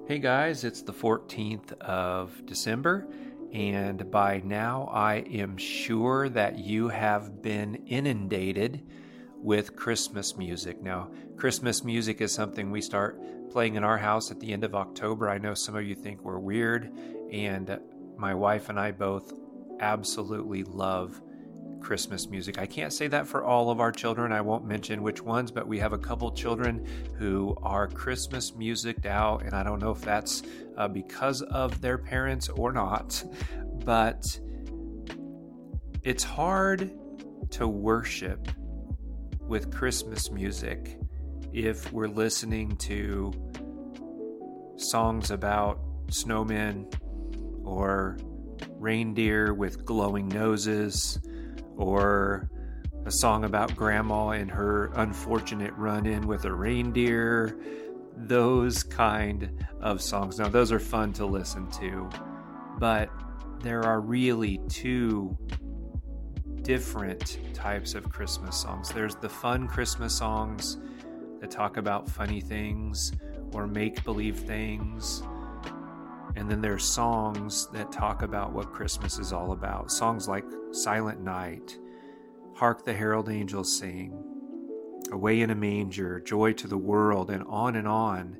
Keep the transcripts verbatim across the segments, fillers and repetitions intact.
Hey guys, it's the fourteenth of December, and by now I am sure that you have been inundated with Christmas music. Now, Christmas music is something we start playing in our house at the end of October. I know some of you think we're weird, and my wife and I both absolutely love Christmas music. I can't say that for all of our children. I won't mention which ones, but we have a couple children who are Christmas musiced out, and I don't know if that's uh, because of their parents or not, but it's hard to worship with Christmas music if we're listening to songs about snowmen or reindeer with glowing noses, or a song about grandma and her unfortunate run-in with a reindeer, those kind of songs. Now, those are fun to listen to, but there are really two different types of Christmas songs. There's the fun Christmas songs that talk about funny things or make-believe things. And then there's songs that talk about what Christmas is all about. Songs like Silent Night, Hark the Herald Angels Sing, Away in a Manger, Joy to the World, and on and on.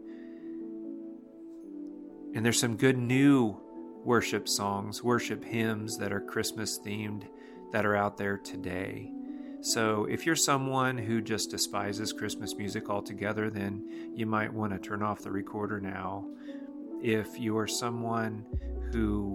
And there's some good new worship songs, worship hymns that are Christmas themed that are out there today. So if you're someone who just despises Christmas music altogether, then you might want to turn off the recorder now. If you are someone who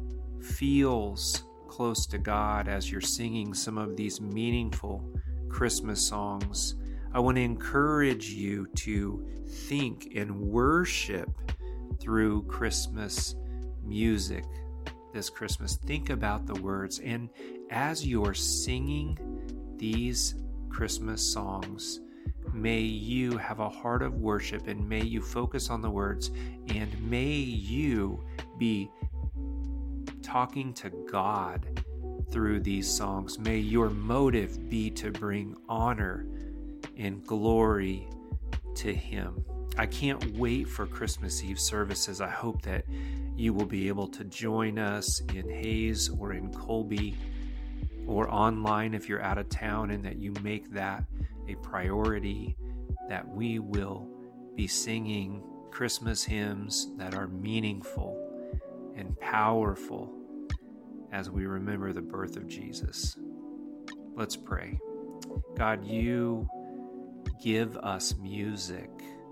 feels close to God as you're singing some of these meaningful Christmas songs, I want to encourage you to think and worship through Christmas music this Christmas. Think about the words, and as you're singing these Christmas songs, may you have a heart of worship, and may you focus on the words, and may you be talking to God through these songs. May your motive be to bring honor and glory to Him. I can't wait for Christmas Eve services. I hope that you will be able to join us in Hayes or in Colby or online if you're out of town, and that you make that a priority, that we will be singing Christmas hymns that are meaningful and powerful as we remember the birth of Jesus. Let's pray. God, you give us music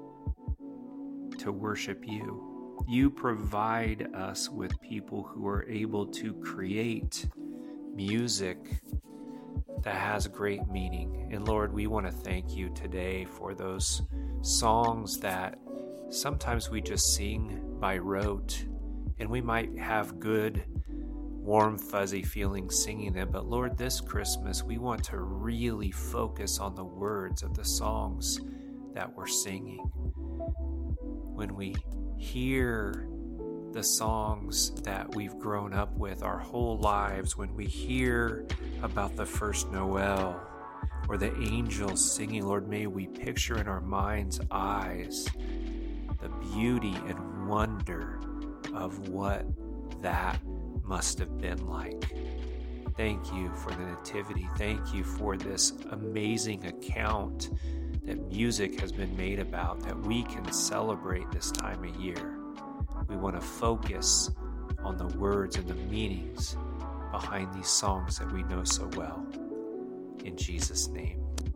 to worship you. You provide us with people who are able to create music that has great meaning. And Lord, we want to thank you today for those songs that sometimes we just sing by rote, and we might have good, warm, fuzzy feelings singing them. But Lord, this Christmas, we want to really focus on the words of the songs that we're singing. When we hear the songs that we've grown up with our whole lives, when we hear about the first Noel or the angels singing, Lord, may we picture in our mind's eyes the beauty and wonder of what that must have been like. Thank you for the Nativity. Thank you for this amazing account that music has been made about, that we can celebrate this time of year. We want to focus on the words and the meanings behind these songs that we know so well. In Jesus' name.